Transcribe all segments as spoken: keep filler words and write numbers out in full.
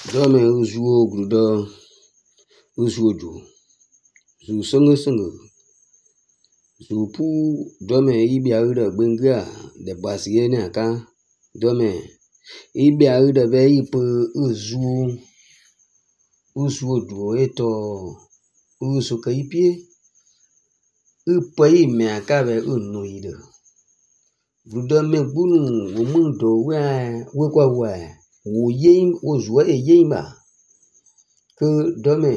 Dome uzuo gruda uzuo ju zu senge senge zu pu dome ibia uda benga de basiene aka dome ibia uda be ipu uzuo uzuo ju eto usu ka ipie upa ime aka be unu ide gruda me bunu womundo we we kwa we wo yin wo zuo e yin ba ke dome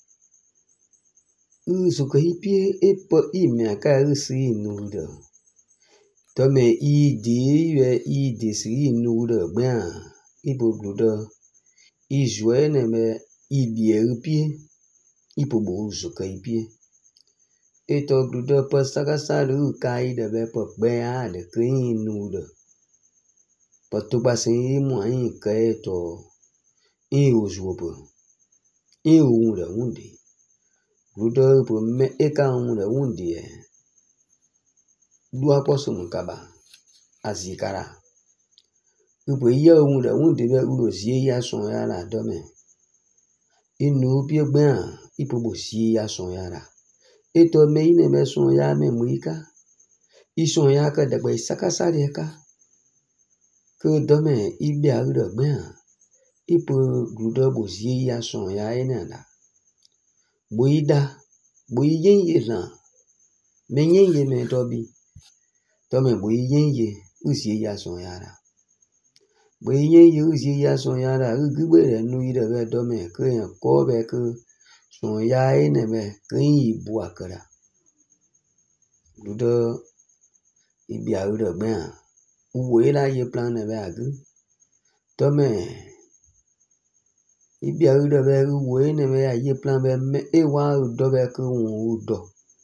usu ka ipie epo ime aka usi inude dome i di ye i di si inude gba ipo gruda i zuo ne me i di ipie ipo bo usu ka ipie eto gruda pa saka salu kai de be po gbe a de clean nude pato pasin mo ayin ka eto e ozuopo e owure wundi gruda po me e ka owure wundi e dua poso mukaba azikara upo ye owure wundi be uro zie ya son ya la dome inu pie gbe a ipo bo zie ya son ya la eto me ine me son ya me muika ison ya ka de gbe saka sare ka ke dome ibia uro gbe a ipo gruda bo zie ya son ya ene la boida boyen ye la menyen ye me dobi dome boyen ye uzie ya son ya la boyen ye uzie ya son ya la ugbe re nu ire be dome ke ko be ke son ya ene me ke yi bu akara gruda ibia uro gbe a uwo ila ye plan ne be agu dome ibia uro be uwo ene me ya ye plan be me e wa do be ke won do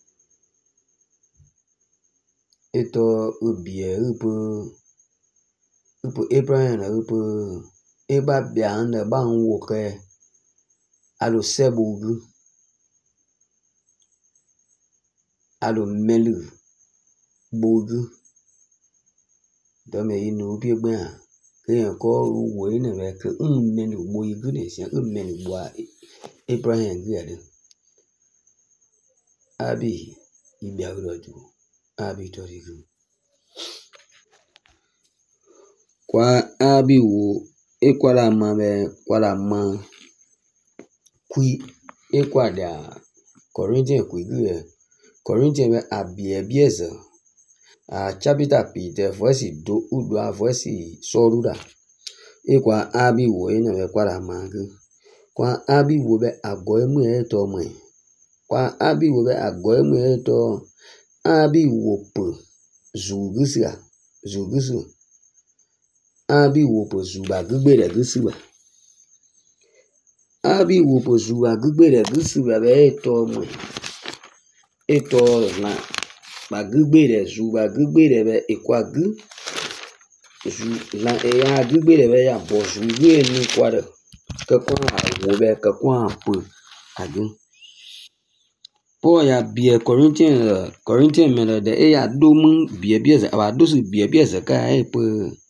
eto ubie upo upo Abraham na upo eba bia na ba nwo ke alo sebugu alo melu bogu dome inu bi gbe a ke ko uwo ene me ke un melu bogu ne sia un melu bo Abraham gi ade abi ibia uro ju abi torigu kwa abi wo ekwala ma be kwala ma kui ekwada Corinthian kui gu Corinthian be abie bieze a chapter Peter voice do udo voice sorura ekwa abi wo ene be kwala ma gu kwa abi wo be ago emu eto mo kwa abi wo be ago emu eto abi wo po zugusia zugusu abi wo po zuba gbe re gusu ba abi wo po zuba gbe re gusu ba be eto mo eto na ba gbe re zuba gbe re be ekwa gu zu la e ya gbe re be ya bo zu gu enu kwa re ke kwa wo be ke kwa po adu Paul ya bie Corinthian Corinthian me de e ya do mu bie bie za ba do su bie bie za ka e po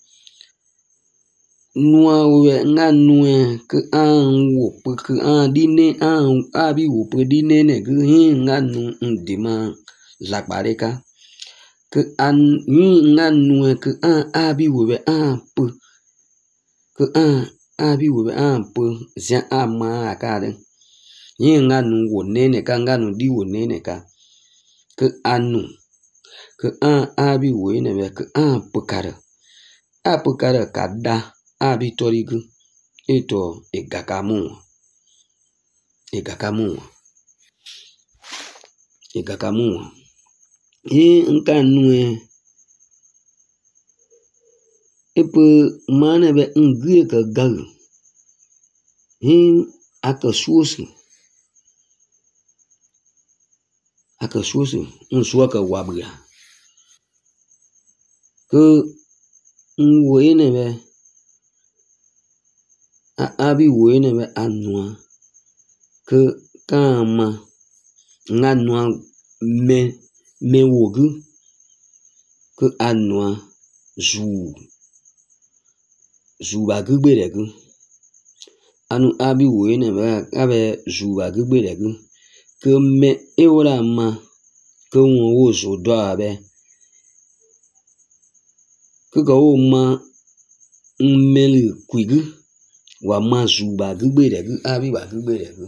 nua we nga nua ke an wo pe ke an di ne an abi wo pe di ne ne ke hin nga nu ndima la bareka ke an hin nga nua ke an abi wo be an pe ke an abi wo be an pe zia ama aka de hin nga nu wo ne ne ka nga nu di wo ne ne ka ke anu ke an abi wo ne be ke an pe kare a pe kare ka da abi torigu eto egakamu egakamu egakamu e nka nue epe mane be ngie ka gagu hin aka suosu aka suosu nsua ka wabga ke nwo ene be abi wo ene be anua ke kama nga nua me me wogu ke anua zu zu ba gbe re gu anu abi wo ne ba abe zuba gbe de gu ke me e wora ma ke won wo zo do abe ke ko wo ma mmeli kuigu wa ma zuba gbe de gu abi ba gbe de gu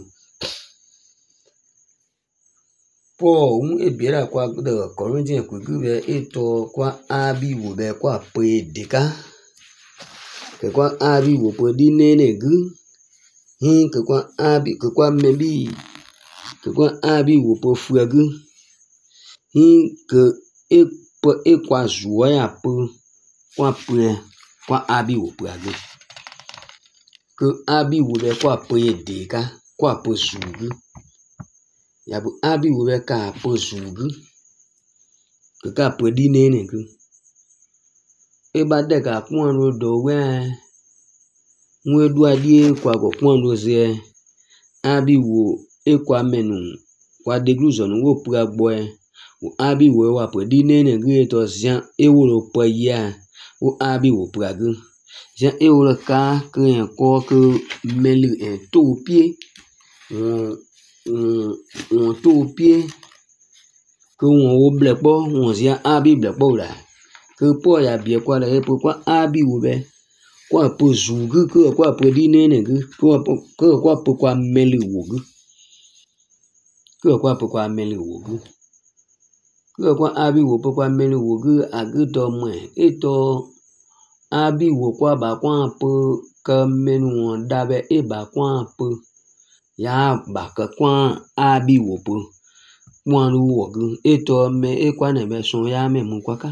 po un e biera kwa de Corinthian kuigu be eto kwa abi wo be kwa pe deka ke kwa abi wo pe di nene gu hin ke kwa abi ke kwa mebi ke kwa abi wo pe fuegu hin ke e pe e kwa zuo ya pe kwa pe kwa abi wo pe gu ke abi wo be kwa pe deka kwa pe zugu ya bu abi wo be ka pe zugu ke ka pe di nene gu e ba de ka kwon ro do we nwe du adie kwa go kwon ro ze abi wo e kwa menu kwa de gluzon wo pu agbo e wo abi wo wa pe di nene gu to zian e wo ro pe ya wo abi wo pu agu zian e wo ka ke en ko ke melu en to pie won won to pie ke won wo ble po won zian abi ble po la ke po ya bie kwa le po kwa abi wo be kwa po zugu ke kwa po di nene gu kwa ke kwa po kwa melu wo gu ke kwa po kwa melu wo gu ke kwa abi wo po kwa melu wo gu agu to mo e to abi wo kwa ba kwa po ke menu won da be e ba kwa po ya ba ke kwa abi wo po kwa lu wo gu e to me e kwa ne be so ya me mu kwa ka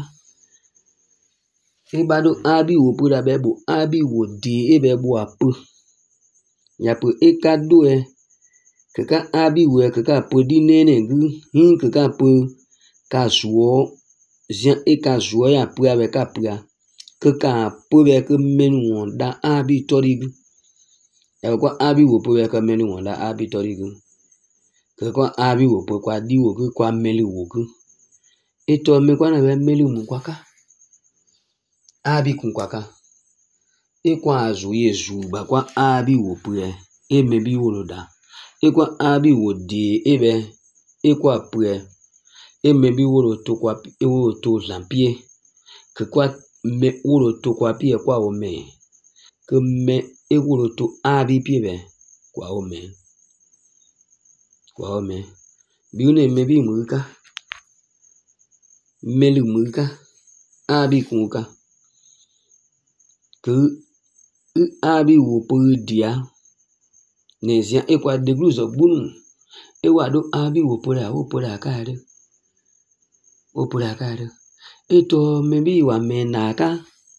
e ba do abi wo po da be bo abi wo di e be bo apo ya po e ka do e ke ka abi wo ke ka po di nene gu hin ke ka po ka zuo zian e ka zuo ya po abe ka po ke ka po be ke menu won da abi tori gu ya kwa abi wo po be ke menu won da abi tori gu ke kwa abi wo po kwa di wo gu kwa melu wo gu e to me kwa na be melu mu kwa ka abi kun kwa ka e kwa azu ye zu ba kwa abi wo po e e me bi wo lo da e kwa abi wo di e be e kwa po e e me bi wo lo to kwa e wo to lampie ke kwa me wo lo to kwa pie kwa o me ke me e wo lo to abi pie be kwa o me kwa o me bi ne me bi mu ka melu mu ka abi kun ka ke abi wo po dia ne zia e kwa de gluzo bunu e wa do abi wo po la wo po la ka de wo po la ka de e to me bi wa me na ka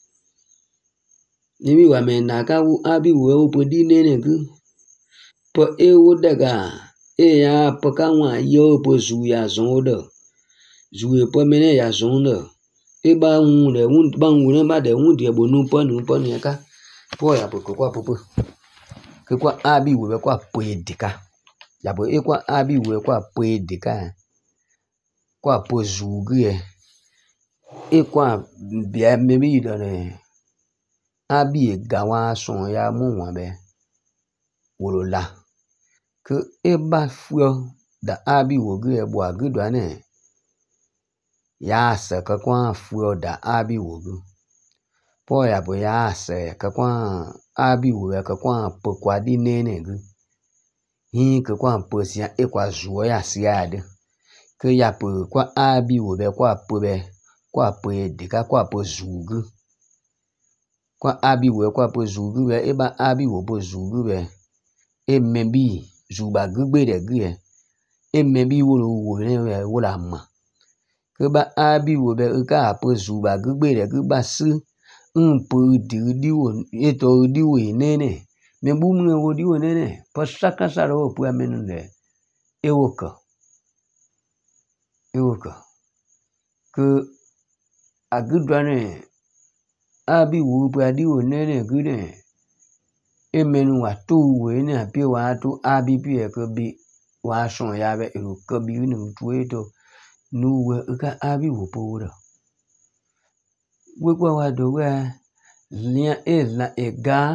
ni bi wa me na ka wo abi wo wo po di ne ne gu po e wo de ga e ya po ka wa yo po zu ya zon do zu e po me ne ya zon do e ba un le un ba un ne ba de un die bo nu po nu po ni ka po ya po ko kwa po po ke kwa abi wo be kwa po e dika ya bo e kwa abi wo kwa po e dika kwa po zu gu e e kwa bia me bi do ne abi e ga wa son ya mu wa be wo lo la ke e ba fuo da abi wo gu e bo agu do ne ya se ke kwa fuo da abi wo gu po ya bo ya se ke kwa abi wo ke kwa po kwa di ne ne gu hin ke kwa po sia e kwa zuo ya sia de ke ya po kwa abi wo be kwa po be kwa po e de ka kwa po zugu kwa abi wo kwa po zugu be e ba abi wo po zugu be e me bi zuba gbe de gue e me bi wo lo wo ne wo la ma ke ba abi wo be ka po zuba gbe de gu ba su un po di di wo e to di wo ne ne me bu mu wo di wo ne ne po saka sa ro po amenu ne e wo ko e wo ko ke agudwane abi wo po adi wo ne ne gu ne e menu wa tu wo ne apie wa tu abi pi e ko bi wa son ya be ro ko bi nu tu e to nu wo ka abi wo po wo we kwa wa do we lia e la e ga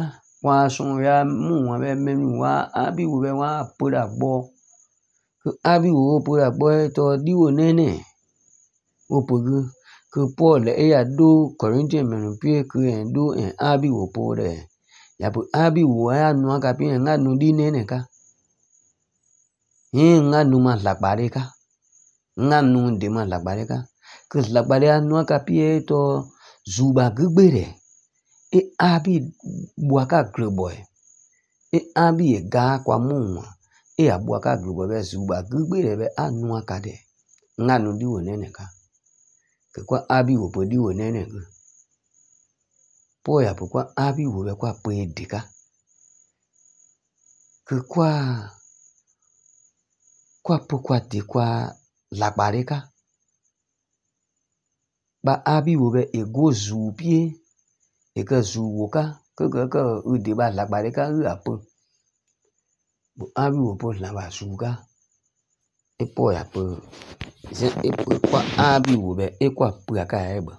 wa son ya mu wa be menu wa abi wo be wa poda gbo ke abi wo poda gbo to di wo nene o pogu ke Paul e ya do Corinthian menu pie ke en do en abi wo pore ya bu abi wo ya nu ka pie nga nu di nene ka hin nga nu ma lagbare ka nga nu de ma lagbare ka ke lagbare anu ka pie to zuba gugbere e abi buaka greboy e abi e ga kwa munwa e abuaka greboy be zuba gugbere be anu ka de nga nu di wo nene ka ke kwa abi wo po di wo nene ku po ya po kwa abi wo be kwa pe dika ke kwa kwa po kwa di kwa lagbare ka ba abi wo be e go zu pie e ka zu wo ka ke ke ke u de ba lagbare ka u apo bo abi wo po la ba zu ka e po ya po je e po kwa abi wo be e kwa pu ka e ba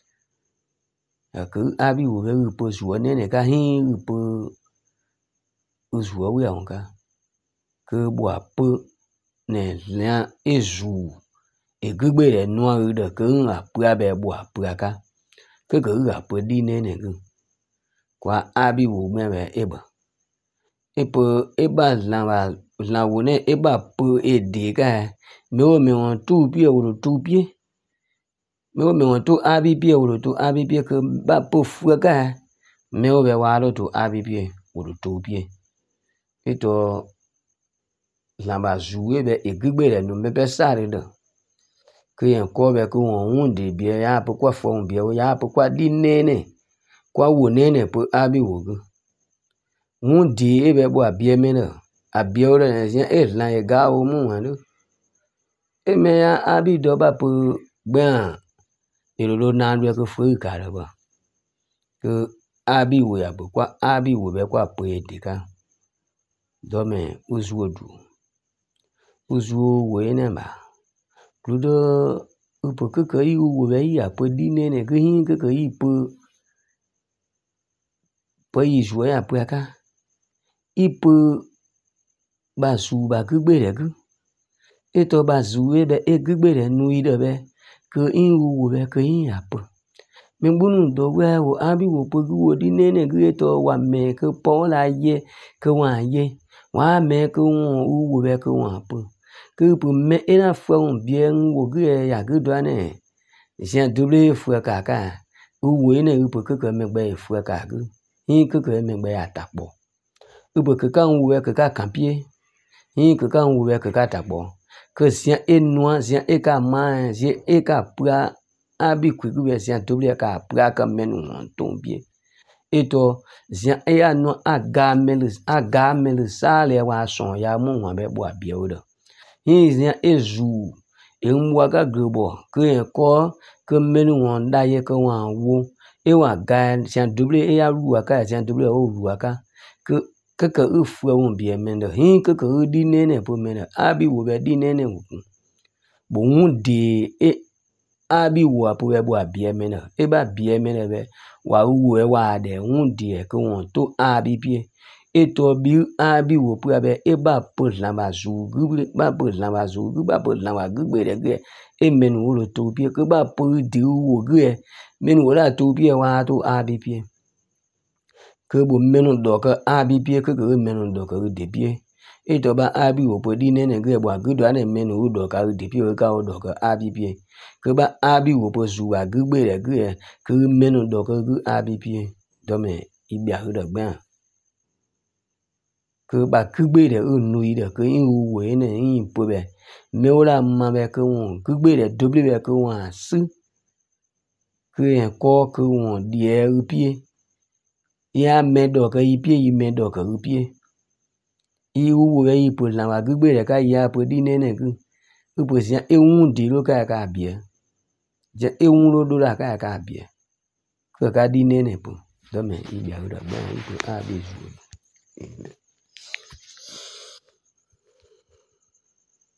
ke abi wo be u po zu ne ne ka hin u po u zu wo ya ka ke bo apo ne la e zu e gbe re no u de ke a pu abe bo apu ka ke ke u apo di ne ne ku kwa abi wo me be e ba e po e ba la ba la wo ne e ba po e de ka me o me won tu pie wo tu pie me o me won tu abi pie wo tu abi pie ke ba po fu ka me o be wa lo tu abi pie wo tu pie e to la ba zu e be e gbe re no me be sa re do ke yan ko be ko won un de bie ya po kwa fo un bie ya po kwa di nene kwa wo nene po abi wo ku un di e be bo abie me no abie o re yen e la e ga o mu wan do e me ya abi do ba po gbe an e lo na lu ko fo ka re ba ke abi wo ya po kwa abi wo be kwa po e de ka do me uzu odu uzu wo ene ba Ludo upo keke i wo be i apo di nene ke hin keke i po po i zo ya po aka i po ba su ba gbe re ku e to ba zu e be e gbe re nu i de be ke in wo be ke in apo me gbunu do we wo abi wo po ku wo di nene ke to wa me ke po la ye ke wa ye wa me ke won wo be ke wa apo ke po me ina fo un bien wo ge ya ge do ne je double fo ka ka wo ne po ke ke me gbe fo ka ge hin ke ke me gbe atapo po ke ka wo ke ka kan pie hin ke ka wo ke ka tapo ke sia enua sia e ka ma je e ka pra abi ku ku be sia double ka pra ka menu ton pie eto sia e ya no aga melu aga melu sale wa son ya mu wa be bo abie o do hin ezu enwa ka globo ke ko ke menu won da ye ke wan wo e wa ga sia double e ya ru aka sia double o ru aka ke ke ke u fu won bie men do hin ke ke u di nene po men abi wo be di nene wo bo un de e abi wo apo be bo abie men e ba bie men be wa u e wa de un de ke won to abi pie eto bi abi wo pu abe e ba po la ba zu gu ba po la ba zu gu ba po la ba gu gbe re ge e menu wo to pie ke ba po di wo ge menu wo la to pie wa to abi pie ke bo menu do ke abi pie ke ke menu do ke de pie eto ba abi wo po di nene ge bo gu do na menu wo do ka de pie ka wo do ke abi pie ke ba abi wo po zu wa gu gbe re ge ke menu do ke gu abi pie do me ibi a do gbe ke ba kugbe re o nu ire ke in wo ne in po be me ora ma be ke won kugbe re double be ke won asu ke en ko ke won die pie ya me do ke i pie i me do ke pie i wo be i po la wa kugbe re ka ya po di ne ne ku u po sia e un di lo ka ka bie je e un lo do la ka ka bie ke ka di ne ne po do me i bia do ba i po a be ju